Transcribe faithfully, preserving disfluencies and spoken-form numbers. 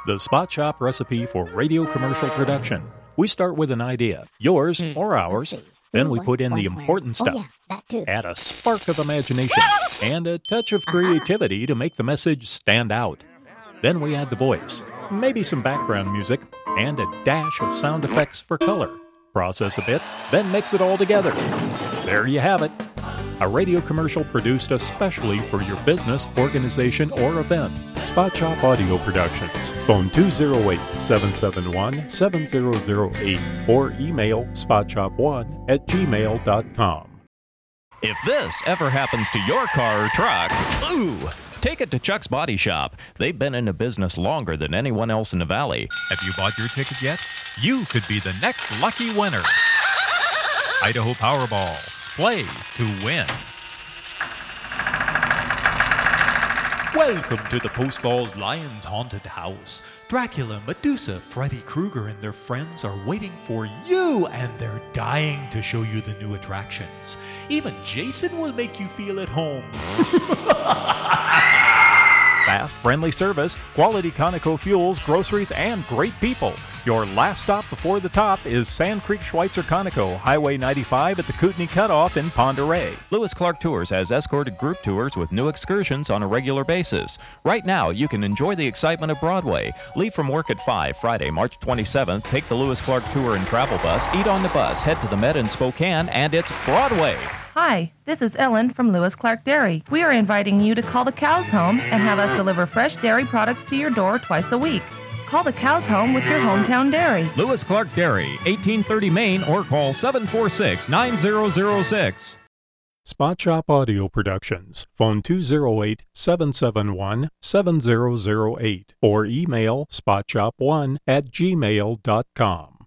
The Spot Shop recipe for radio commercial production. We start with an idea, yours or ours. Then we put in the important stuff. Add a spark of imagination and a touch of creativity to make the message stand out. Then we add the voice, maybe some background music, and a dash of sound effects for color. Process a bit, then mix it all together. There you have it. A radio commercial produced especially for your business, organization, or event. Spot Shop Audio Productions. Phone two oh eight, seven seven one, seven zero zero eight or email spotshop one at gmail dot com. If this ever happens to your car or truck, ooh, take it to Chuck's Body Shop. They've been into business longer than anyone else in the valley. Have you bought your ticket yet? You could be the next lucky winner. Idaho Powerball. Play to win. Welcome to the Post Falls Lions Haunted House. Dracula, Medusa, Freddy Krueger, and their friends are waiting for you, and they're dying to show you the new attractions. Even Jason will make you feel at home. Fast, friendly service, quality Conoco fuels, groceries, and great people. Your last stop before the top is Sand Creek Schweitzer Conoco, Highway ninety-five at the Kootenai Cutoff in Pend Oreille. Lewis Clark Tours has escorted group tours with new excursions on a regular basis. Right now, you can enjoy the excitement of Broadway. Leave from work at five, Friday, March twenty-seventh, take the Lewis Clark Tour and travel bus, eat on the bus, head to the Met in Spokane, and it's Broadway. Hi, this is Ellen from Lewis Clark Dairy. We are inviting you to call the cows home and have us deliver fresh dairy products to your door twice a week. Call the cows home with your hometown dairy. Lewis Clark Dairy, eighteen thirty Main, or call seven four six, nine zero zero six. Spot Shop Audio Productions. Phone two oh eight, seven seven one, seven zero zero eight or email spotshop one at gmail dot com.